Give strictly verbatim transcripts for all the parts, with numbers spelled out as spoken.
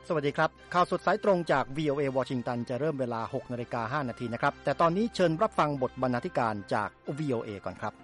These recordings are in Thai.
สวัสดีครับข่าวสดสายตรงจาก วี โอ เอ วอชิงตันจะเริ่มเวลา หกนาฬิกาห้านาทีนะครับแต่ตอนนี้เชิญรับฟังบทบรรณาธิการจาก วี โอ เอ ก่อนครับ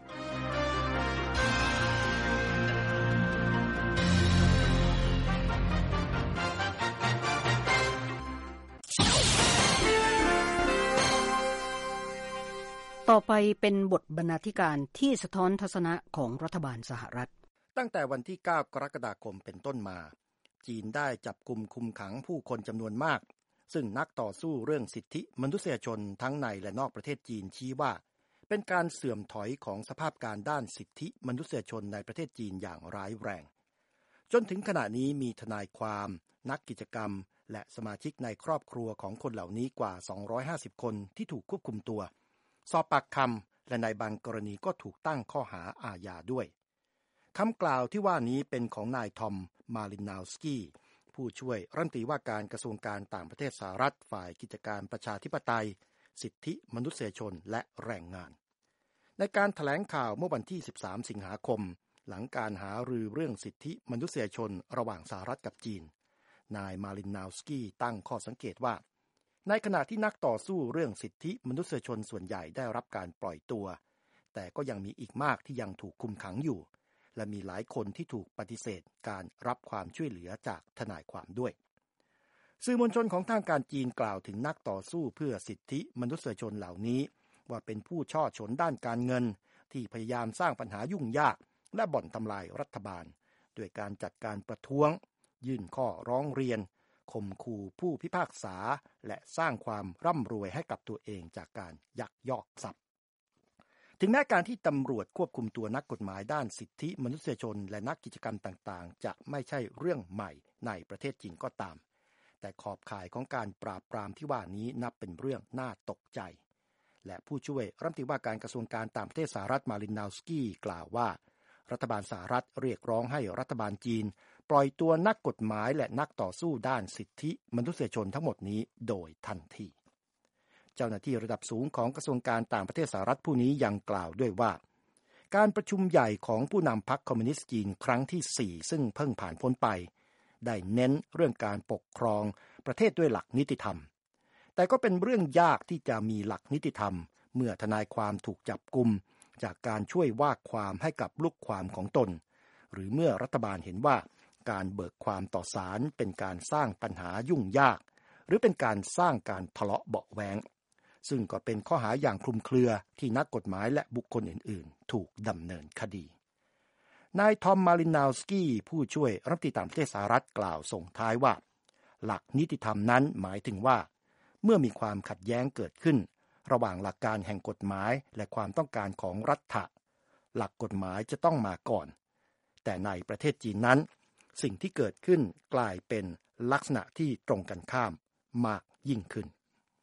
ต่อไปเป็นบทบรรณาธิการที่สะท้อนทัศนะของรัฐบาลสหรัฐตั้งแต่วันที่เก้ากรกฎาคมเป็นต้นมาจีนได้จับกุมคุมขังผู้คนจำนวนมากซึ่งนักต่อสู้เรื่องสิทธิมนุษยชนทั้งในและนอกประเทศจีนชี้ว่าเป็นการเสื่อมถอยของสภาพการด้านสิทธิมนุษยชนในประเทศจีนอย่างร้ายแรงจนถึงขณะนี้มีทนายความนักกิจกรรมและสมาชิกในครอบครัวของคนเหล่านี้กว่าสองร้อยห้าสิบคนที่ถูกควบคุมตัวสอบปากคำและในบางกรณีก็ถูกตั้งข้อหาอาญาด้วยคำกล่าวที่ว่านี้เป็นของนายทอมมาลินนาวสกี้ผู้ช่วยรัฐมนตรีว่าการกระทรวงการต่างประเทศสหรัฐฝ่ายกิจการประชาธิปไตยสิทธิมนุษยชนและแรงงานในการแถลงข่าวเมื่อวันที่สิบสามสิงหาคมหลังการหารือเรื่องสิทธิมนุษยชนระหว่างสหรัฐกับจีนนายมาลินนาวสกี้ตั้งข้อสังเกตว่าในขณะที่นักต่อสู้เรื่องสิทธิมนุษยชนส่วนใหญ่ได้รับการปล่อยตัวแต่ก็ยังมีอีกมากที่ยังถูกคุมขังอยู่และมีหลายคนที่ถูกปฏิเสธการรับความช่วยเหลือจากทนายความด้วยสื่อมวลชนของทางการจีนกล่าวถึงนักต่อสู้เพื่อสิทธิมนุษยชนเหล่านี้ว่าเป็นผู้ช่อฉนด้านการเงินที่พยายามสร้างปัญหายุ่งยากและบ่อนทำลายรัฐบาลด้วยการจัดการประท้วงยื่นข้อร้องเรียนข่มขู่ผู้พิพากษาและสร้างความร่ำรวยให้กับตัวเองจากการยักยอกทรัพย์ถึงแม้การที่ตำรวจควบคุมตัวนักกฎหมายด้านสิทธิมนุษยชนและนักกิจกรรมต่างๆจะไม่ใช่เรื่องใหม่ในประเทศจีนก็ตามแต่ขอบข่ายของการปราบปรามที่ว่านี้นับเป็นเรื่องน่าตกใจและผู้ช่วยรัฐมนตรีว่าการกระทรวงการต่างประเทศสหรัฐมาลินนาวสกี้กล่าวว่ารัฐบาลสหรัฐเรียกร้องให้รัฐบาลจีนปล่อยตัวนักกฎหมายและนักต่อสู้ด้านสิทธิมนุษยชนทั้งหมดนี้โดยทันทีเจ้าหน้าที่ระดับสูงของกระทรวงการต่างประเทศสหรัฐผู้นี้ยังกล่าวด้วยว่าการประชุมใหญ่ของผู้นำพรรคคอมมิวนิสต์จีนครั้งที่สี่ซึ่งเพิ่งผ่านพ้นไปได้เน้นเรื่องการปกครองประเทศด้วยหลักนิติธรรมแต่ก็เป็นเรื่องยากที่จะมีหลักนิติธรรมเมื่อทนายความถูกจับกุมจากการช่วยว่าความให้กับลูกความของตนหรือเมื่อรัฐบาลเห็นว่าการเบิกความต่อศาลเป็นการสร้างปัญหายุ่งยากหรือเป็นการสร้างการทะเลาะเบาะแว้งซึ่งก็เป็นข้อหาอย่างคลุมเครือที่นักกฎหมายและบุคคลอื่นๆถูกดำเนินคดีนายทอมมาลินนาวสกี้ผู้ช่วยรัฐมนตรีต่างประเทศสหรัฐกล่าวส่งท้ายว่าหลักนิติธรรมนั้นหมายถึงว่าเมื่อมีความขัดแย้งเกิดขึ้นระหว่างหลักการแห่งกฎหมายและความต้องการของรัฐะหลักกฎหมายจะต้องมาก่อนแต่ในประเทศจีนนั้นสิ่งที่เกิดขึ้นกลายเป็นลักษณะที่ตรงกันข้ามมากยิ่งขึ้น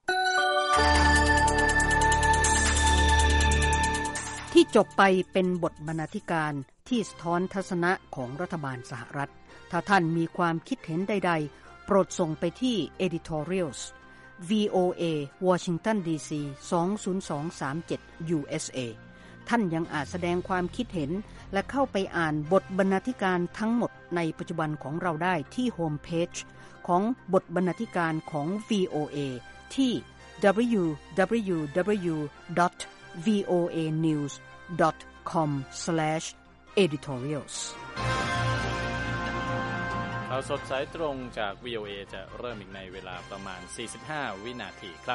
ที่จบไปเป็นบทบรรณาธิการที่สะท้อนทัศนะของรัฐบาลสหรัฐถ้าท่านมีความคิดเห็นใดๆโปรดส่งไปที่ editorials วี โอ เอ Washington ดี ซี สอง ศูนย์ สอง สาม เจ็ด ยู เอส เอ ท่านยังอาจแสดงความคิดเห็นและเข้าไปอ่านบทบรรณาธิการทั้งหมดในปัจจุบันของเราได้ที่โฮมเพจของบทบรรณาธิการของ วี โอ เอ ที่ ดับเบิลยู ดับเบิลยู ดับเบิลยู ดอท วี โอ เอ นิวส์ ดอท คอม สแลช เอดิทอเรียลส์ข่าวสดสายตรงจาก วี โอ เอ จะเริ่มอีกในเวลาประมาณสี่สิบห้าวินาทีครับ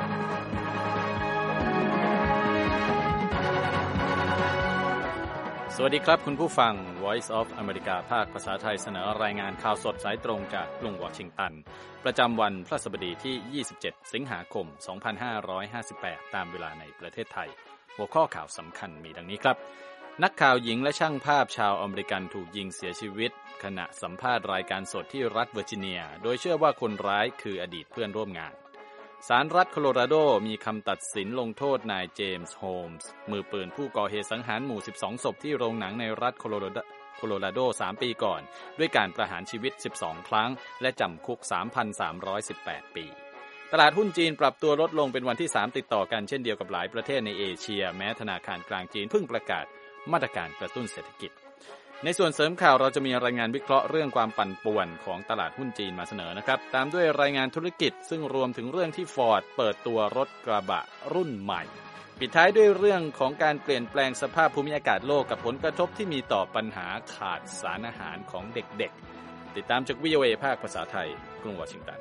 สสวัสดีครับคุณผู้ฟัง Voice of America ภาคภาษาไทยเสนอรายงานข่าวสดสายตรงจากกรุงวอชิงตันประจำวันพฤหัสบดีที่ยี่สิบเจ็ดสิงหาคมสองพันห้าร้อยห้าสิบแปดตามเวลาในประเทศไทยหัวข้อข่าวสำคัญมีดังนี้ครับนักข่าวหญิงและช่างภาพชาวอเมริกันถูกยิงเสียชีวิตขณะสัมภาษณ์รายการสดที่รัฐเวอร์จิเนียโดยเชื่อว่าคนร้ายคืออดีตเพื่อนร่วมงานศาลรัฐโคโลราโดมีคำตัดสินลงโทษนายเจมส์โฮมส์มือปืนผู้ก่อเหตุสังหารหมู่สิบสองศพที่โรงหนังในรัฐโคโลราโดโคโลราโดสามปีก่อนด้วยการประหารชีวิตสิบสองครั้งและจำคุก สามพันสามร้อยสิบแปด ปีตลาดหุ้นจีนปรับตัวลดลงเป็นวันที่สามติดต่อกันเช่นเดียวกับหลายประเทศในเอเชียแม้ธนาคารกลางจีนเพิ่งประกาศมาตรการกระตุ้นเศรษฐกิจในส่วนเสริมข่าวเราจะมีรายงานวิเคราะห์เรื่องความปั่นป่วนของตลาดหุ้นจีนมาเสนอนะครับตามด้วยรายงานธุรกิจซึ่งรวมถึงเรื่องที่ Ford เปิดตัวรถกระบะรุ่นใหม่ปิดท้ายด้วยเรื่องของการเปลี่ยนแปลงสภาพภูมิอากาศโลกกับผลกระทบที่มีต่อปัญหาขาดสารอาหารของเด็กๆติดตามจาก วี โอ เอ ภาคภาษาไทยกรุงวอชิงตัน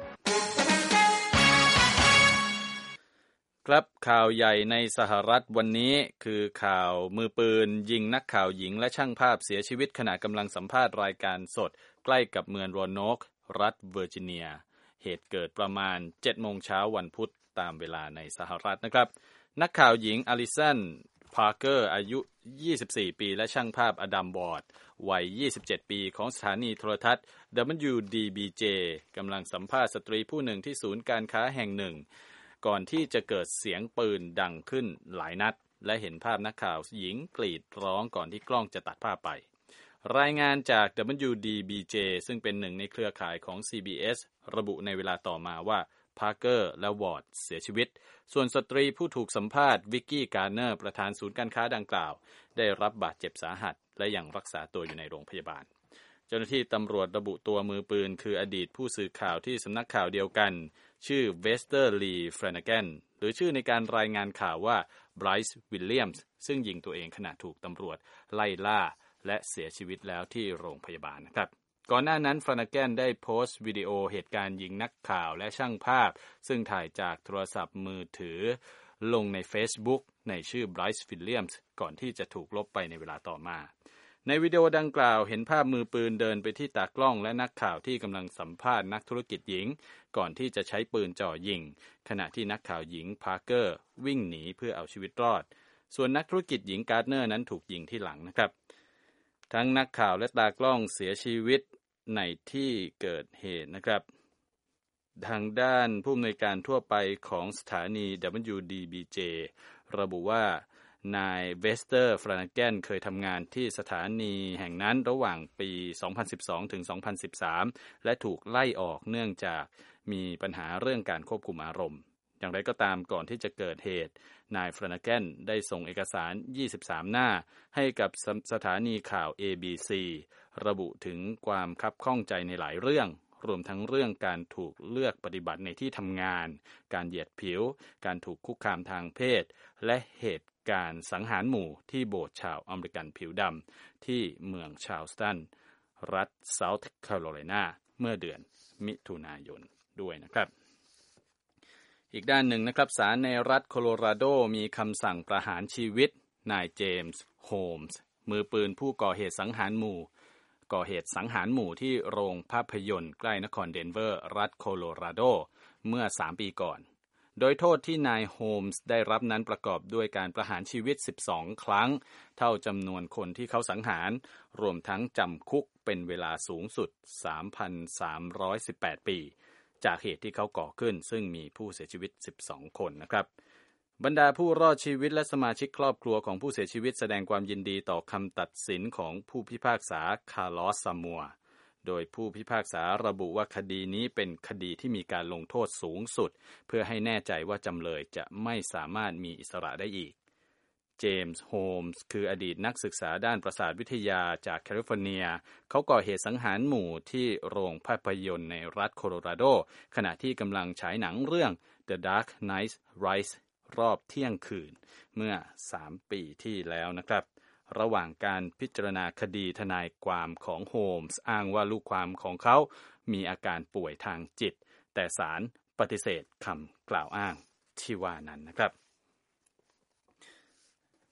ครับข่าวใหญ่ในสหรัฐวันนี้คือข่าวมือปืนยิงนักข่าวหญิงและช่างภาพเสียชีวิตขณะกำลังสัมภาษณ์รายการสดใกล้กับเมืองโรโนกรัฐเวอร์จิเนียเหตุเกิดประมาณ เจ็ดโมงเช้าวันพุธตามเวลาในสหรัฐนะครับนักข่าวหญิงอลิสันพาร์เกอร์อายุยี่สิบสี่ปีและช่างภาพอดัมวอร์ดวัยยี่สิบเจ็ดปีของสถานีโทรทัศน์ ดับเบิลยู ดี บี เจ กำลังสัมภาษณ์สตรีผู้หนึ่งที่ศูนย์การค้าแห่งหนึ่งก่อนที่จะเกิดเสียงปืนดังขึ้นหลายนัดและเห็นภาพนักข่าวหญิงกรีดร้องก่อนที่กล้องจะตัดภาพไปรายงานจาก ดับเบิลยู ดี บี เจ ซึ่งเป็นหนึ่งในเครือข่ายของ ซี บี เอส ระบุในเวลาต่อมาว่าพาร์เกอร์และวอร์ดเสียชีวิตส่วนสตรีผู้ถูกสัมภาษณ์วิกกี้การ์เนอร์ประธานศูนย์การค้าดังกล่าวได้รับบาดเจ็บสาหัสและยังรักษาตัวอยู่ในโรงพยาบาลเจ้าหน้าที่ตำรวจระบุตัวมือปืนคืออดีตผู้สื่อข่าวที่สำนักข่าวเดียวกันชื่อเวสเตอร์ลีแฟลนาแกนหรือชื่อในการรายงานข่าวว่าไบรซ์วิลเลียมส์ซึ่งยิงตัวเองขณะถูกตำรวจไล่ล่าและเสียชีวิตแล้วที่โรงพยาบาลนะครับก่อนหน้านั้นแฟลนาแกนได้โพสต์วิดีโอเหตุการณ์ยิงนักข่าวและช่างภาพซึ่งถ่ายจากโทรศัพท์มือถือลงใน Facebook ในชื่อไบรซ์วิลเลียมส์ก่อนที่จะถูกลบไปในเวลาต่อมาในวิดีโอดังกล่าวเห็นภาพมือปืนเดินไปที่ตากล้องและนักข่าวที่กำลังสัมภาษณ์นักธุรกิจหญิงก่อนที่จะใช้ปืนจ่อยิงขณะที่นักข่าวหญิงพาร์เกอร์วิ่งหนีเพื่อเอาชีวิตรอดส่วนนักธุรกิจหญิงการ์ดเนอร์นั้นถูกยิงที่หลังนะครับทั้งนักข่าวและตากล้องเสียชีวิตในที่เกิดเหตุนะครับทางด้านผู้อำนวยการทั่วไปของสถานี ดับเบิลยู ดี บี เจ ระบุว่านายเวสเตอร์ฟลานาแกนเคยทำงานที่สถานีแห่งนั้นระหว่างปี สองพันสิบสอง ถึง สองพันสิบสาม และถูกไล่ออกเนื่องจากมีปัญหาเรื่องการควบคุมอารมณ์อย่างไรก็ตามก่อนที่จะเกิดเหตุนายฟลานาแกนได้ส่งเอกสารยี่สิบสามหน้าให้กับสถานีข่าว เอ บี ซี ระบุถึงความคับข้องใจในหลายเรื่องรวมทั้งเรื่องการถูกเลือกปฏิบัติในที่ทำงานการเหยียดผิวการถูกคุกคามทางเพศและเหตุการสังหารหมู่ที่โบสถ์ชาวอเมริกันผิวดำที่เมืองชาร์ลสตันรัฐเซาท์แคโรไลนาเมื่อเดือนมิถุนายนด้วยนะครับอีกด้านหนึ่งนะครับศาลในรัฐโคโลราโดมีคำสั่งประหารชีวิตนายเจมส์โฮมส์มือปืนผู้ก่อเหตุสังหารหมู่ก่อเหตุสังหารหมู่ที่โรงภาพยนตร์ใกล้นครเดนเวอร์รัฐโคโลราโดเมื่อสามปีก่อนโดยโทษที่นายโฮมส์ได้รับนั้นประกอบด้วยการประหารชีวิตสิบสองครั้งเท่าจำนวนคนที่เขาสังหารรวมทั้งจำคุกเป็นเวลาสูงสุด สามพันสามร้อยสิบแปด ปีจากเหตุที่เขาก่อขึ้นซึ่งมีผู้เสียชีวิตสิบสองคนนะครับบรรดาผู้รอดชีวิตและสมาชิกครอบครัวของผู้เสียชีวิตแสดงความยินดีต่อคำตัดสินของผู้พิพากษาคาร์ลอส ซามัวโดยผู้พิพากษาระบุว่าคดีนี้เป็นคดีที่มีการลงโทษสูงสุดเพื่อให้แน่ใจว่าจำเลยจะไม่สามารถมีอิสระได้อีกเจมส์โฮมส์คืออดีตนักศึกษาด้านประสาทวิทยาจากแคลิฟอร์เนียเขาก่อเหตุสังหารหมู่ที่โรงภาพยนตร์ในรัฐโคโลราโดขณะที่กำลังฉายหนังเรื่อง The Dark Knight Rises รอบเที่ยงคืนเมื่อสามปีที่แล้วนะครับระหว่างการพิจารณาคดีทนายความของโฮมส์อ้างว่าลูกความของเขามีอาการป่วยทางจิตแต่ศาลปฏิเสธคำกล่าวอ้างที่ว่านั้นนะครับ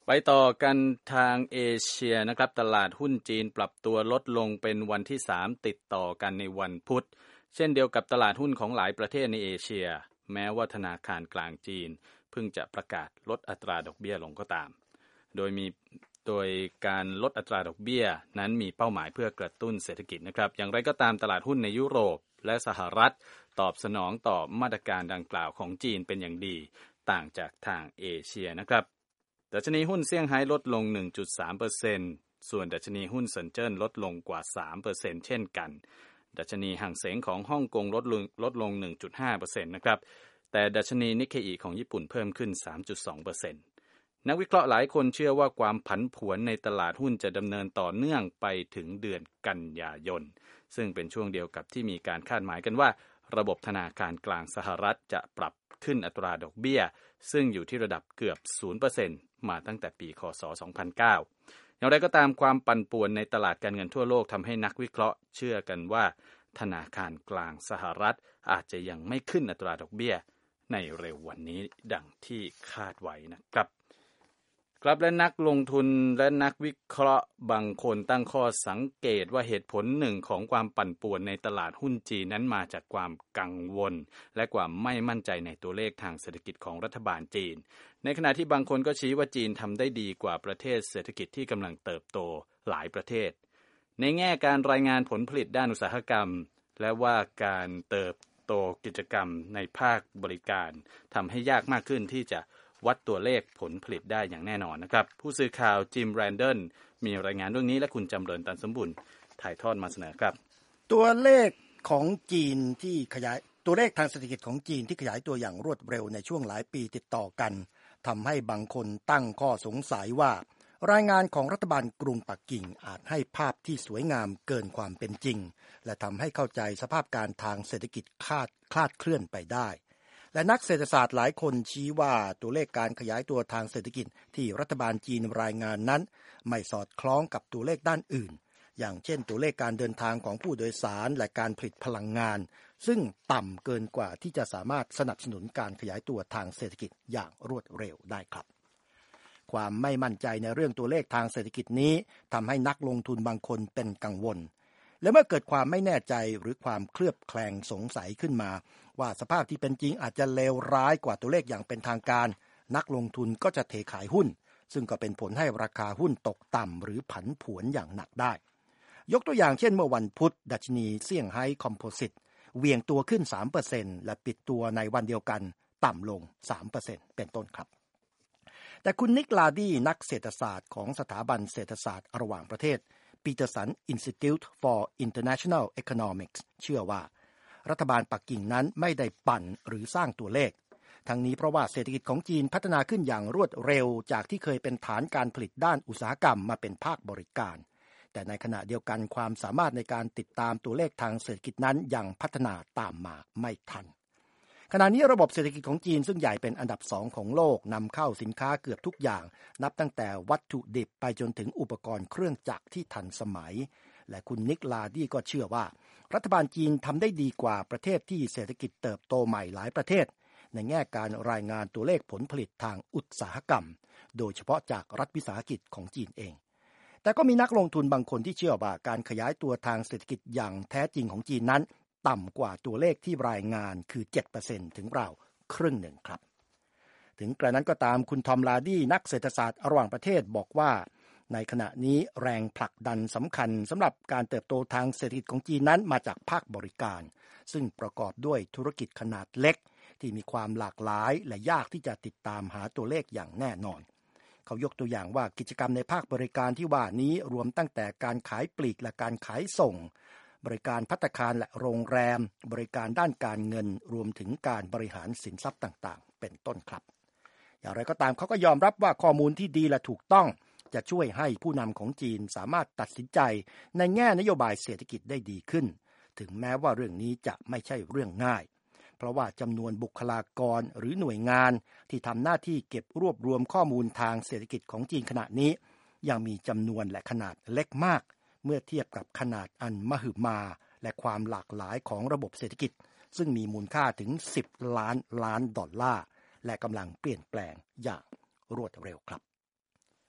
ไปต่อกันทางเอเชียนะครับตลาดหุ้นจีนปรับตัวลดลงเป็นวันที่สามติดต่อกันในวันพุธเช่นเดียวกับตลาดหุ้นของหลายประเทศในเอเชียแม้ว่าธนาคารกลางจีนเพิ่งจะประกาศลดอัตราดอกเบี้ยลงก็ตามโดยมีโดยการลดอัตราดอกเบี้ยนั้นมีเป้าหมายเพื่อกระตุ้นเศรษฐกิจนะครับอย่างไรก็ตามตลาดหุ้นในยุโรปและสหรัฐตอบสนองต่อมาตรการดังกล่าวของจีนเป็นอย่างดีต่างจากทางเอเชียนะครับดัชนีหุ้นเซี่ยงไฮ้ลดลง หนึ่งจุดสามเปอร์เซ็นต์ ส่วนดัชนีหุ้นเซินเจิ้นลดลงกว่า สามเปอร์เซ็นต์ เช่นกันดัชนีหั่งเส็งของฮ่องกงลดลงลดลง หนึ่งจุดห้าเปอร์เซ็นต์ นะครับแต่ดัชนีนิเคอิของญี่ปุ่นเพิ่มขึ้น สามจุดสองเปอร์เซ็นต์ นักวิเคราะห์หลายคนเชื่อว่าความผันผวนในตลาดหุ้นจะดำเนินต่อเนื่องไปถึงเดือนกันยายนซึ่งเป็นช่วงเดียวกับที่มีการคาดหมายกันว่าระบบธนาคารกลางสหรัฐจะปรับขึ้นอัตราดอกเบี้ยซึ่งอยู่ที่ระดับเกือบ ศูนย์เปอร์เซ็นต์ มาตั้งแต่ปีคศ สองพันเก้า อย่างไรก็ตามความปั่นป่วนในตลาดการเงินทั่วโลกทำให้นักวิเคราะห์เชื่อกันว่าธนาคารกลางสหรัฐอาจจะยังไม่ขึ้นอัตราดอกเบี้ยในเร็ววันนี้ดังที่คาดไว้นะครับครับและนักลงทุนและนักวิเคราะห์บางคนตั้งข้อสังเกตว่าเหตุผลหนึ่งของความปั่นป่วนในตลาดหุ้นจีนนั้นมาจากความกังวลและความไม่มั่นใจในตัวเลขทางเศรษฐกิจของรัฐบาลจีนในขณะที่บางคนก็ชี้ว่าจีนทำได้ดีกว่าประเทศเศรษฐกิจที่กำลังเติบโตหลายประเทศในแง่การรายงานผลผลิตด้านอุตสาหกรรมและว่าการเติบโตกิจกรรมในภาคบริการทำให้ยากมากขึ้นที่จะวัดตัวเลขผลผลิตได้อย่างแน่นอนนะครับผู้สื่อข่าวจิมแรนเดลมีรายงานเรื่องนี้และคุณจำเริญตันสมบุญถ่ายทอดมาเสนอครับตัวเลขของจีนที่ขยายตัวเลขทางเศรษฐกิจของจีนที่ขยายตัวอย่างรวดเร็วในช่วงหลายปีติดต่อกันทำให้บางคนตั้งข้อสงสัยว่ารายงานของรัฐบาลกรุงปักกิ่งอาจให้ภาพที่สวยงามเกินความเป็นจริงและทำให้เข้าใจสภาพการทางเศรษฐกิจคลาดคลาดเคลื่อนไปได้และนักเศรษฐศาสตร์หลายคนชี้ว่าตัวเลขการขยายตัวทางเศรษฐกิจที่รัฐบาลจีนรายงานนั้นไม่สอดคล้องกับตัวเลขด้านอื่นอย่างเช่นตัวเลขการเดินทางของผู้โดยสารและการผลิตพลังงานซึ่งต่ำเกินกว่าที่จะสามารถสนับสนุนการขยายตัวทางเศรษฐกิจอย่างรวดเร็วได้ครับความไม่มั่นใจในเรื่องตัวเลขทางเศรษฐกิจนี้ทำให้นักลงทุนบางคนเป็นกังวลและเมื่อเกิดความไม่แน่ใจหรือความเคลือบแคลงสงสัยขึ้นมาว่าสภาพที่เป็นจริงอาจจะเลวร้ายกว่าตัวเลขอย่างเป็นทางการนักลงทุนก็จะเทขายหุ้นซึ่งก็เป็นผลให้ราคาหุ้นตกต่ำหรือผันผวนอย่างหนักได้ยกตัวอย่างเช่นเมื่อวันพุธดัชนีเซี่ยงไฮ้คอมโพสิตเหวี่ยงตัวขึ้น สามเปอร์เซ็นต์ และปิดตัวในวันเดียวกันต่ำลง สามเปอร์เซ็นต์ เป็นต้นครับแต่คุณนิกลาดี้นักเศรษฐศาสตร์ของสถาบันเศรษฐศาสตร์ระหว่างประเทศ Peterson Institute for International Economics เชื่อว่ารัฐบาลปักกิ่งนั้นไม่ได้ปั่นหรือสร้างตัวเลขทั้งนี้เพราะว่าเศรษฐกิจของจีนพัฒนาขึ้นอย่างรวดเร็วจากที่เคยเป็นฐานการผลิตด้านอุตสาหกรรมมาเป็นภาคบริการแต่ในขณะเดียวกันความสามารถในการติดตามตัวเลขทางเศรษฐกิจนั้นยังพัฒนาตามมาไม่ทันขณะนี้ระบบเศรษฐกิจของจีนซึ่งใหญ่เป็นอันดับสองของโลกนำเข้าสินค้าเกือบทุกอย่างนับตั้งแต่วัตถุดิบไปจนถึงอุปกรณ์เครื่องจักรที่ทันสมัยและคุณนิกลาดี้ก็เชื่อว่ารัฐบาลจีนทำได้ดีกว่าประเทศที่เศรษฐกิจเติบโตใหม่หลายประเทศในแง่การรายงานตัวเลขผลผลิตทางอุตสาหกรรมโดยเฉพาะจากรัฐวิสาหกิจของจีนเองแต่ก็มีนักลงทุนบางคนที่เชื่อว่าการขยายตัวทางเศรษฐกิจอย่างแท้จริงของจีนนั้นต่ำกว่าตัวเลขที่รายงานคือ เจ็ดเปอร์เซ็นต์ ถึงราวครึ่งหนึ่งครับถึงกระนั้นก็ตามคุณทอมลาดี้นักเศรษฐศาสตร์ระหว่างประเทศบอกว่าในขณะนี้แรงผลักดันสำคัญสำหรับการเติบโตทางเศรษฐกิจของจีนนั้นมาจากภาคบริการซึ่งประกอบด้วยธุรกิจขนาดเล็กที่มีความหลากหลายและยากที่จะติดตามหาตัวเลขอย่างแน่นอนเขายกตัวอย่างว่ากิจกรรมในภาคบริการที่ว่านี้รวมตั้งแต่การขายปลีกและการขายส่งบริการภัตตาคารและโรงแรมบริการด้านการเงินรวมถึงการบริหารสินทรัพย์ต่างๆเป็นต้นครับอย่างไรก็ตามเขาก็ยอมรับว่าข้อมูลที่ดีและถูกต้องจะช่วยให้ผู้นำของจีนสามารถตัดสินใจในแง่นโยบายเศรษฐกิจได้ดีขึ้นถึงแม้ว่าเรื่องนี้จะไม่ใช่เรื่องง่ายเพราะว่าจำนวนบุคลากรหรือหน่วยงานที่ทำหน้าที่เก็บรวบรวมข้อมูลทางเศรษฐกิจของจีนขณะนี้ยังมีจำนวนและขนาดเล็กมากเมื่อเทียบกับขนาดอันมหึมาและความหลากหลายของระบบเศรษฐกิจซึ่งมีมูลค่าถึงสิบล้านล้านดอลลาร์และกำลังเปลี่ยนแปลงอย่างรวดเร็วครับ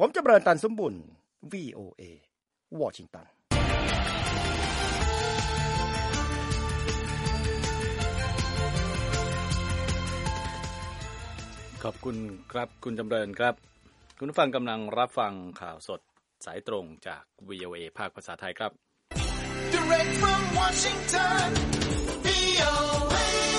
ผมจำเริญตันสมบุญ วี โอ เอ วอชิงตันขอบคุณครับคุณจำเริญครับคุณผู้ฟังกำลังรับฟังข่าวสดสายตรงจาก วี โอ เอ ภาคภาษาไทยครับ Direct from Washington วี โอ เอ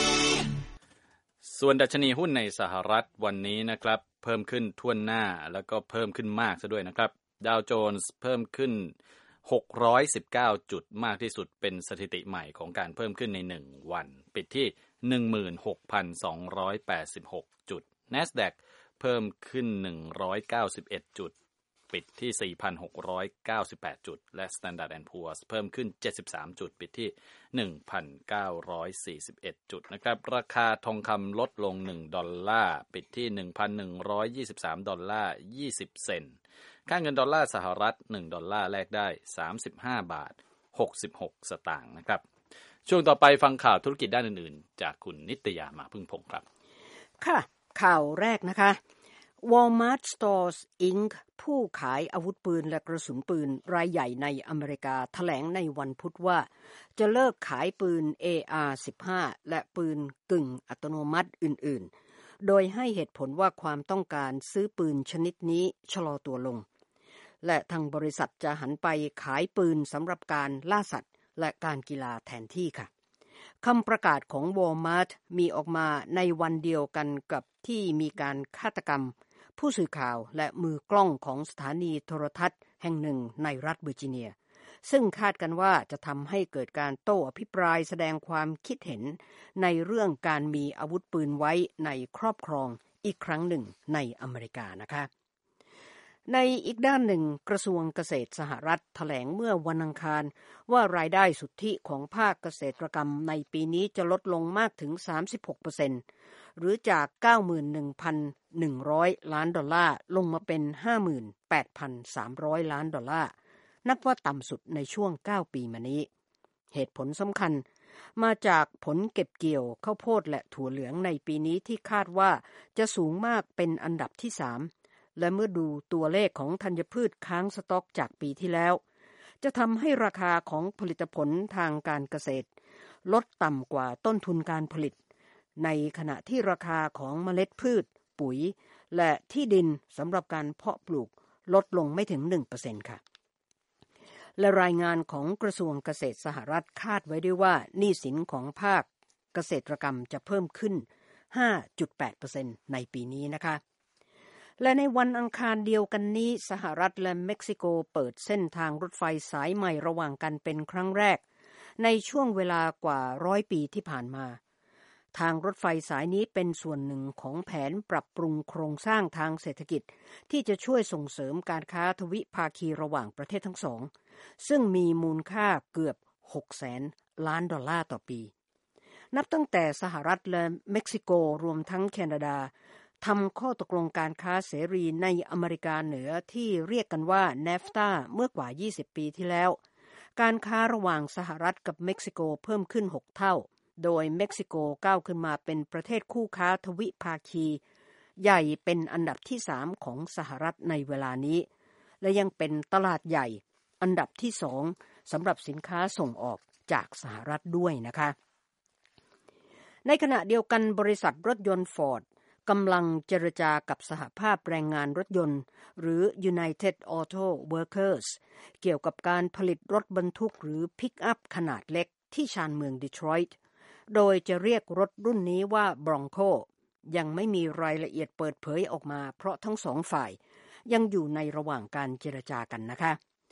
ส่วนดัชนีหุ้นในสหรัฐวันนี้นะครับเพิ่มขึ้นทั่วหน้าแล้วก็เพิ่มขึ้นมากซะด้วยนะครับดาวโจนส์เพิ่มขึ้นหกร้อยสิบเก้าจุดมากที่สุดเป็นสถิติใหม่ของการเพิ่มขึ้นในหนึ่งวันปิดที่ หนึ่งหมื่นหกพันสองร้อยแปดสิบหก จุด NASDAQ เพิ่มขึ้นหนึ่งร้อยเก้าสิบเอ็ดจุดปิดที่ สี่พันหกร้อยเก้าสิบแปด จุดและ Standard แอนด์ Poor's เพิ่มขึ้นเจ็ดสิบสามจุดปิดที่ หนึ่งพันเก้าร้อยสี่สิบเอ็ด จุดนะครับราคาทองคำลดลงหนึ่งดอลลาร์ปิดที่ หนึ่งพันหนึ่งร้อยยี่สิบสามดอลลาร์ยี่สิบเซนต์ค่าเงินดอลลาร์สหรัฐหนึ่งดอลลาร์แลกได้สามสิบห้าบาทหกสิบหกสตางค์นะครับช่วงต่อไปฟังข่าวธุรกิจด้านอื่นๆจากคุณนิตยามาพึ่งพงศ์ครับค่ะข่าวแรกนะคะ Walmart Stores อิงค์ ผู้ขายอาวุธปืนและกระสุนปืนรายใหญ่ในอเมริกาแถลงในวันพุธว่าจะเลิกขายปืน เอ อาร์ สิบห้า และปืนกึ่งอัตโนมัติอื่นๆโดยให้เหตุผลว่าความต้องการซื้อปืนชนิดนี้ชะลอตัวลงและทางบริษัทจะหันไปขายปืนสำหรับการล่าสัตว์และการกีฬาแทนที่ค่ะคำประกาศของ Walmart มีออกมาในวันเดียวกันกับที่มีการฆาตกรรมผู้สื่อข่าวและมือกล้องของสถานีโทรทัศน์แห่งหนึ่งในรัฐเวอร์จิเนียซึ่งคาดกันว่าจะทำให้เกิดการโต้อภิปรายแสดงความคิดเห็นในเรื่องการมีอาวุธปืนไว้ในครอบครองอีกครั้งหนึ่งในอเมริกานะคะในอีกด้านหนึ่งกระทรวงเกษตรสหรัฐแถลงเมื่อวันอังคารว่ารายได้สุทธิของภาคเกษตรกรรมในปีนี้จะลดลงมากถึง สามสิบหกเปอร์เซ็นต์ หรือจาก เก้าหมื่นหนึ่งพันหนึ่งร้อย ล้านดอลลาร์ลงมาเป็น ห้าหมื่นแปดพันสามร้อย ล้านดอลลาร์นับว่าต่ำสุดในช่วงเก้าปีมานี้เหตุผลสำคัญมาจากผลเก็บเกี่ยวข้าวโพดและถั่วเหลืองในปีนี้ที่คาดว่าจะสูงมากเป็นอันดับที่สามและเมื่อดูตัวเลขของธัญพืชค้างสต็อกจากปีที่แล้วจะทำให้ราคาของผลิตผลทางการเกษตรลดต่ำกว่าต้นทุนการผลิตในขณะที่ราคาของเมล็ดพืชปุ๋ยและที่ดินสำหรับการเพาะปลูกลดลงไม่ถึง หนึ่งเปอร์เซ็นต์ ค่ะและรายงานของกระทรวงเกษตรสหรัฐคาดไว้ด้วยว่าหนี้สินของภาคเกษตรกรรมจะเพิ่มขึ้น ห้าจุดแปดเปอร์เซ็นต์ ในปีนี้นะคะและในวันอังคารเดียวกันนี้สหรัฐและเม็กซิโกเปิดเส้นทางรถไฟสายใหม่ระหว่างกันเป็นครั้งแรกในช่วงเวลากว่าร้อยปีที่ผ่านมาทางรถไฟสายนี้เป็นส่วนหนึ่งของแผนปรับปรุงโครงสร้างทางเศรษฐกิจที่จะช่วยส่งเสริมการค้าทวิภาคีระหว่างประเทศทั้งสองซึ่งมีมูลค่าเกือบหกแสนล้านดอลลาร์ต่อปีนับตั้งแต่สหรัฐและเม็กซิโกรวมทั้งแคนาดาทำข้อตกลงการค้าเสรีในอเมริกาเหนือที่เรียกกันว่า เนฟตา เมื่อกว่ายี่สิบปีที่แล้วการค้าระหว่างสหรัฐกับเม็กซิโกเพิ่มขึ้นหกเท่าโดยเม็กซิโกก้าวขึ้นมาเป็นประเทศคู่ค้าทวิภาคีใหญ่เป็นอันดับที่สามของสหรัฐในเวลานี้และยังเป็นตลาดใหญ่อันดับที่สองสำหรับสินค้าส่งออกจากสหรัฐด้วยนะคะในขณะเดียวกันบริษัทรถยนต์ฟอร์ดกำลังเจรจากับสหภาพแรงงานรถยนต์หรือ United Auto Workers เกี่ยวกับการผลิตรถบรรทุกหรือพิกอัพขนาดเล็กที่ชานเมืองดีทรอยต์โดยจะเรียกรถรุ่นนี้ว่า Bronco ยังไม่มีรายละเอียดเปิดเผยออกมาเพราะทั้งสองฝ่ายยังอยู่ในระหว่างการเจรจากันนะคะ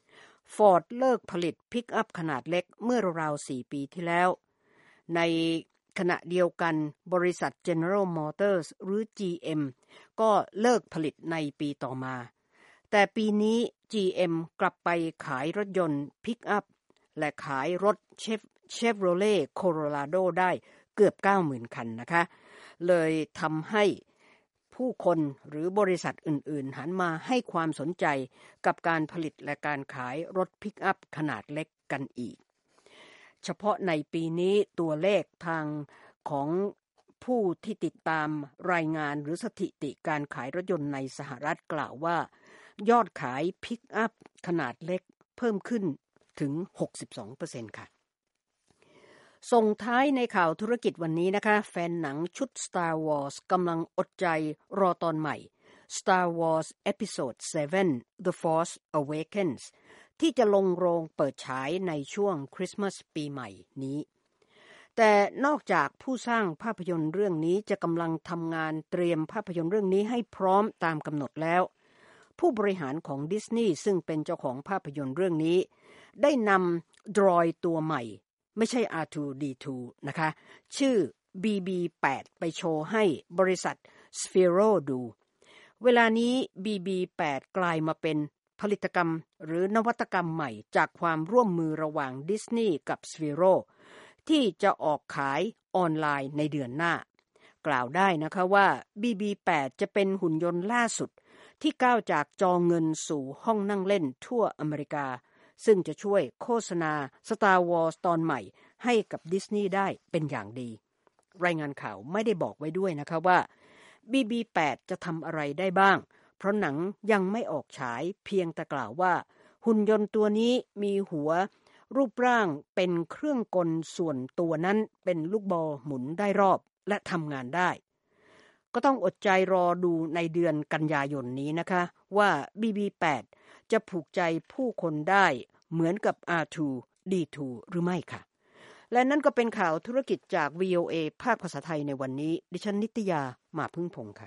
Ford เลิกผลิตพิกอัพขนาดเล็กเมื่อราวๆสี่ปีที่แล้วในขณะเดียวกันบริษัท General Motors หรือ จี เอ็ม ก็เลิกผลิตในปีต่อมาแต่ปีนี้ จี เอ็ม กลับไปขายรถยนต์พิกอัพและขายรถ Chevrolet Colorado ได้เกือบ เก้าหมื่น คันนะคะเลยทำให้ผู้คนหรือบริษัทอื่นๆหันมาให้ความสนใจกับการผลิตและการขายรถพิกอัพขนาดเล็กกันอีกเฉพาะในปีนี้ตัวเลขทางของผู้ที่ติดตามรายงานหรือสถิติการขายรถยนต์ในสหรัฐกล่าวว่ายอดขายพิกอัพขนาดเล็กเพิ่มขึ้นถึง หกสิบสองเปอร์เซ็นต์ ค่ะส่งท้ายในข่าวธุรกิจวันนี้นะคะแฟนหนังชุด Star Wars กำลังอดใจรอตอนใหม่ Star Wars Episode เซเว่น The Force Awakens ที่จะลงโรงเปิดฉายในช่วงคริสต์มาสปีใหม่นี้แต่นอกจากผู้สร้างภาพยนตร์เรื่องนี้จะกำลังทำงานเตรียมภาพยนตร์เรื่องนี้ให้พร้อมตามกำหนดแล้วผู้บริหารของดิสนีย์ซึ่งเป็นเจ้าของภาพยนตร์เรื่องนี้ได้นำดรอยตัวใหม่ไม่ใช่ อาร์ ทู ดี ทู นะคะชื่อ บี บี แปด ไปโชว์ให้บริษัท Sphero ดูเวลานี้ บี บี แปด กลายมาเป็นผลิตกรรมหรือนวัตกรรมใหม่จากความร่วมมือระหว่างดิสนีย์กับ Sphero ที่จะออกขายออนไลน์ในเดือนหน้ากล่าวได้นะคะว่า บี บี แปด จะเป็นหุ่นยนต์ล่าสุดที่ก้าวจากจอเงินสู่ห้องนั่งเล่นทั่วอเมริกาซึ่งจะช่วยโฆษณา Star Wars ตอนใหม่ให้กับดิสนีย์ได้เป็นอย่างดีรายงานข่าวไม่ได้บอกไว้ด้วยนะคะว่า บี บี แปด จะทำอะไรได้บ้างเพราะหนังยังไม่ออกฉายเพียงแต่กล่าวว่าหุ่นยนต์ตัวนี้มีหัวรูปร่างเป็นเครื่องกลส่วนตัวนั้นเป็นลูกบอลหมุนได้รอบและทำงานได้ก็ต้องอดใจรอดูในเดือนกันยายนนี้นะคะว่า บี บี แปด จะผูกใจผู้คนได้เหมือนกับ อาร์ ทู ดี ทู หรือไม่ค่ะและนั่นก็เป็นข่าวธุรกิจจาก วี โอ เอ ภาคภาษาไทยในวันนี้ดิฉันนิตยามาพึ่งพงษ์ค่ะ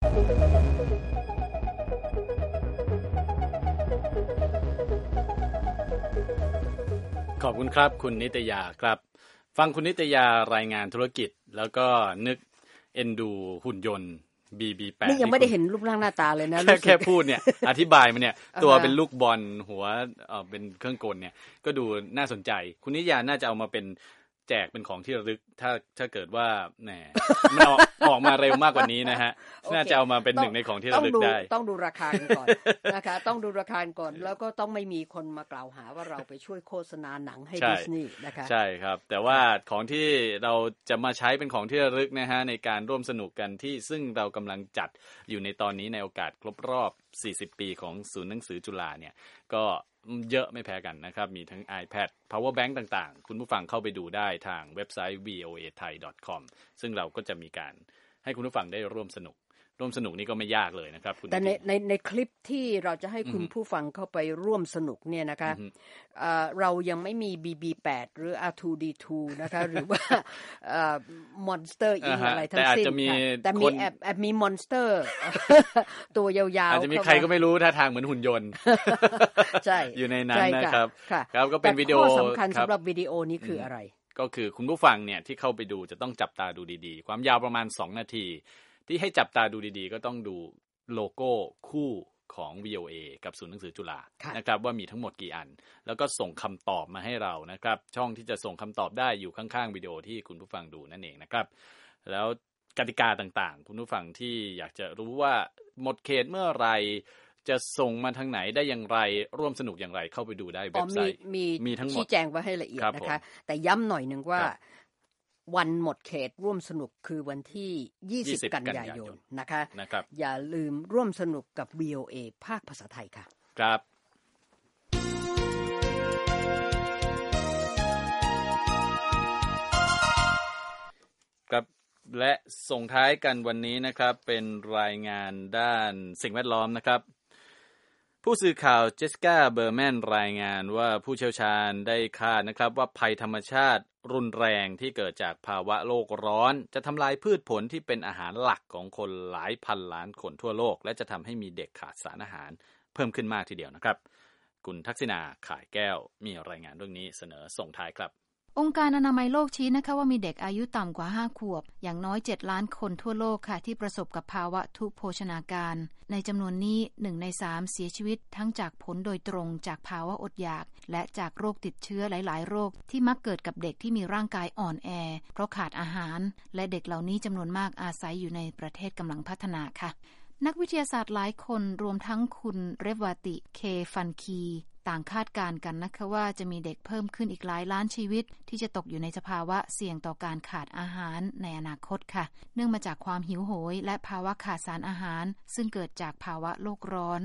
ขอบคุณครับคุณนิตยาครับฟังคุณนิตยารายงานธุรกิจแล้วก็นึกเอ็นดูหุ่นยนต์ บี บี แปดนี่ยังไม่ได้เห็นรูปร่างหน้าตาเลยนะแค่แค่พูดเนี่ย อธิบายมาเนี่ย ตัวเป็นลูกบอลหัวเอ่อเป็นเครื่องกลเนี่ยก็ดูน่าสนใจคุณนิตยาน่าจะเอามาเป็นแจกเป็นของที่ระลึกถ้าถ้าเกิดว่าแหมมันออกออกมาเร็วมากกว่านี้นะฮะ okay. น่าจะเอามาเป็นหนึ่งในของที่ระลึกได้ต้องดูราคาก่อนนะคะต้องดูราคาก่อนแล้วก็ต้องไม่มีคนมากล่าวหาว่าเราไปช่วยโฆษณาหนังให้ดิสนีย์นะคะใช่ครับแต่ว่าของที่เราจะมาใช้เป็นของที่ระลึกนะฮะในการร่วมสนุกกันที่ซึ่งเรากำลังจัดอยู่ในตอนนี้ในโอกาสครบรอบสี่สิบปีของศูนย์หนังสือจุฬาเนี่ยก็เยอะไม่แพ้กันนะครับมีทั้ง iPad Power Bank ต่างๆคุณผู้ฟังเข้าไปดูได้ทางเว็บไซต์ วี โอ เอ ไทย ดอท คอม ซึ่งเราก็จะมีการให้คุณผู้ฟังได้ร่วมสนุกร่วมสนุกนี่ก็ไม่ยากเลยนะครับคุณแต่ในในในคลิปที่เราจะให้คุณผู้ฟังเข้าไปร่วมสนุกเนี่ยนะคะเรายังไม่มี บี บี แปด หรือ อาร์ ทู ดี ทู นะคะหรือว่า Monster อีกอะไรทั้งสิ้นแต่มีแอบแอบมี Monster ตัวยาวๆอาจจะมีใครก็ไม่รู้ท่าทางเหมือนหุ่นยนต์ใช่อยู่ในนั้นนะครับครับก็เป็นวิดีโอข้อสำคัญสำหรับวิดีโอนี้คืออะไรก็คือคุณผู้ฟังเนี่ยที่เข้าไปดูจะต้องจับตาดูดีๆความยาวประมาณสองนาทีที่ให้จับตาดูดีๆก็ต้องดูโลโก้คู่ของ วี โอ เอ กับศูนย์หนังสือจุฬานะครับว่ามีทั้งหมดกี่อันแล้วก็ส่งคำตอบมาให้เรานะครับช่องที่จะส่งคำตอบได้อยู่ข้างๆวิดีโอที่คุณผู้ฟังดูนั่นเองนะครับแล้วกติกาต่างๆคุณผู้ฟังที่อยากจะรู้ว่าหมดเขตเมื่อไหร่จะส่งมาทางไหนได้อย่างไรร่วมสนุกอย่างไรเข้าไปดูได้เว็บไซต์มีมีทั้งหมดชี้แจงไว้ให้ละเอียดนะคะแต่ย้ำหน่อยนึงว่าวันหมดเขตร่วมสนุกคือวันที่ยี่สิบกันยายนนะคะนะครับอย่าลืมร่วมสนุกกับ วี โอ เอ ภาคภาษาไทยค่ะครับครับและส่งท้ายกันวันนี้นะครับเป็นรายงานด้านสิ่งแวดล้อมนะครับผู้สื่อข่าวเจสสิก้าเบอร์แมนรายงานว่าผู้เชี่ยวชาญได้คาดนะครับว่าภัยธรรมชาติรุนแรงที่เกิดจากภาวะโลกร้อนจะทำลายพืชผลที่เป็นอาหารหลักของคนหลายพันล้านคนทั่วโลกและจะทำให้มีเด็กขาดสารอาหารเพิ่มขึ้นมากทีเดียวนะครับคุณทักษิณาข่ายแก้วมีรายงานเรื่องนี้เสนอส่งท้ายครับองค์การอนามัยโลกชี้นะคะว่ามีเด็กอายุต่ำกว่าห้าขวบอย่างน้อยเจ็ดล้านคนทั่วโลกค่ะที่ประสบกับภาวะทุพโภชนาการในจำนวนนี้หนึ่งในสามเสียชีวิตทั้งจากผลโดยตรงจากภาวะอดอยากและจากโรคติดเชื้อหลายๆโรคที่มักเกิดกับเด็กที่มีร่างกายอ่อนแอเพราะขาดอาหารและเด็กเหล่านี้จำนวนมากอาศัยอยู่ในประเทศกำลังพัฒนาค่ะนักวิทยาศาสตร์หลายคนรวมทั้งคุณเรวาติเคฟันคีต่างคาดการณ์กันนะคะว่าจะมีเด็กเพิ่มขึ้นอีกหลายล้านชีวิตที่จะตกอยู่ในสภาวะเสี่ยงต่อการขาดอาหารในอนาคตค่ะเนื่องมาจากความหิวโหยและภาวะขาดสารอาหารซึ่งเกิดจากภาวะโลกร้อน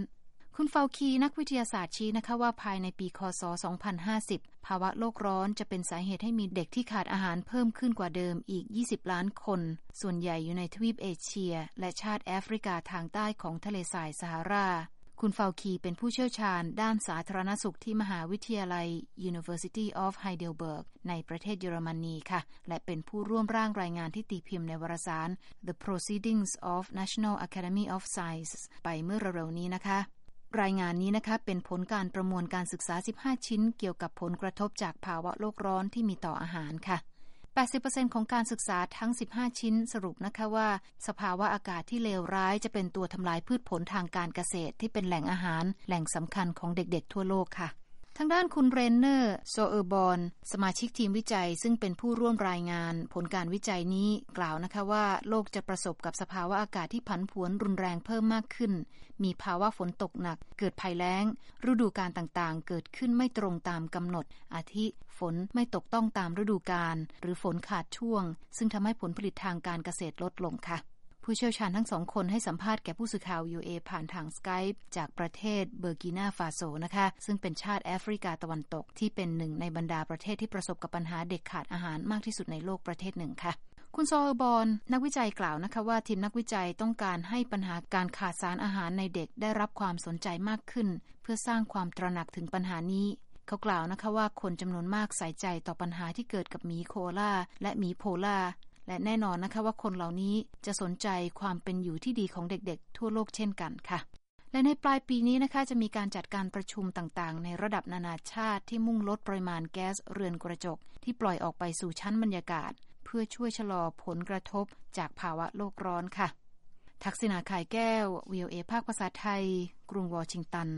คุณเฟาคีนักวิทยาศาสตร์ชี้นะคะว่าภายในปีคศสองพันห้าสิบภาวะโลกร้อนจะเป็นสาเหตุให้มีเด็กที่ขาดอาหารเพิ่มขึ้นกว่าเดิมอีกยี่สิบล้านคนส่วนใหญ่อยู่ในทวีปเอเชียและชาติแอฟริกาทางใต้ของทะเลทรายซาฮาราคุณเฟาคีเป็นผู้เชี่ยวชาญด้านสาธารณสุขที่มหาวิทยาลัย University of Heidelberg ในประเทศเยอรมนีค่ะและเป็นผู้ร่วมร่างรายงานที่ตีพิมพ์ในวารสาร The Proceedings of National Academy of Sciences ไปเมื่อเร็วๆนี้นะคะรายงานนี้นะคะเป็นผลการประมวลการศึกษาสิบห้าชิ้นเกี่ยวกับผลกระทบจากภาวะโลกร้อนที่มีต่ออาหารค่ะแปดสิบเปอร์เซ็นต์ ของการศึกษาทั้งสิบห้าชิ้นสรุปนะคะว่าสภาวะอากาศที่เลวร้ายจะเป็นตัวทำลายพืชผลทางการเกษตรที่เป็นแหล่งอาหารแหล่งสำคัญของเด็กๆทั่วโลกค่ะทางด้านคุณเรนเนอร์โซเออร์บอนสมาชิกทีมวิจัยซึ่งเป็นผู้ร่วมรายงานผลการวิจัยนี้กล่าวนะคะว่าโลกจะประสบกับสภาวะอากาศที่ผันผวนรุนแรงเพิ่มมากขึ้นมีภาวะฝนตกหนักเกิดภัยแล้งฤดูกาลต่างๆเกิดขึ้นไม่ตรงตามกำหนดอาทิฝนไม่ตกต้องตามฤดูกาลหรือฝนขาดช่วงซึ่งทำให้ผลผลิตทางการเกษตรลดลงค่ะผู้เชี่ยวชาญทั้งสองคนให้สัมภาษณ์แก่ผู้สื่อข่าว วี โอ เอ ผ่านทาง Skype จากประเทศเบอร์กินาฟาโซนะคะซึ่งเป็นชาติแอฟริกาตะวันตกที่เป็นหนึ่งในบรรดาประเทศที่ประสบกับปัญหาเด็กขาดอาหารมากที่สุดในโลกประเทศหนึ่งค่ะคุณซอร์บอนนักวิจัยกล่าวนะคะว่าทีมนักวิจัยต้องการให้ปัญหาการขาดสารอาหารในเด็กได้รับความสนใจมากขึ้นเพื่อสร้างความตระหนักถึงปัญหานี้เขากล่าวนะคะว่าคนจำนวนมากใส่ใจต่อปัญหาที่เกิดกับหมีโคอาลาและหมีโพลาและแน่นอนนะคะว่าคนเหล่านี้จะสนใจความเป็นอยู่ที่ดีของเด็กๆทั่วโลกเช่นกันค่ะและในปลายปีนี้นะคะจะมีการจัดการประชุมต่างๆในระดับนานาชาติที่มุ่งลดปริมาณแก๊สเรือนกระจกที่ปล่อยออกไปสู่ชั้นบรรยากาศเพื่อช่วยชะลอผลกระทบจากภาวะโลกร้อนค่ะทักษิณาข่ายแก้ว วี โอ เอ ภาคภาษาไทยกรุงวอชิงตัน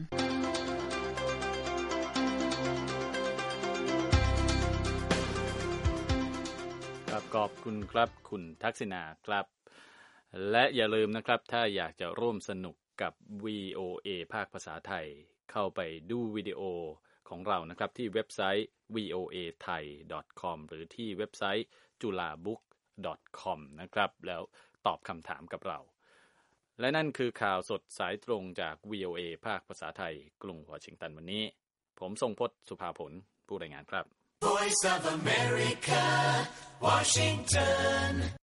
ขอบคุณครับคุณทักษิณาครับและอย่าลืมนะครับถ้าอยากจะร่วมสนุกกับ วี โอ เอ ภาคภาษาไทยเข้าไปดูวิดีโอของเรานะครับที่เว็บไซต์ วี โอ เอ ไทย ดอท คอม หรือที่เว็บไซต์ จุฬาบุ๊ก ดอท คอม นะครับแล้วตอบคำถามกับเราและนั่นคือข่าวสดสายตรงจาก วี โอ เอ ภาคภาษาไทยกรุงวอชิงตันวันนี้ผมทรงพจน์สุภาผลผู้รายงานครับ Voice of America, Washington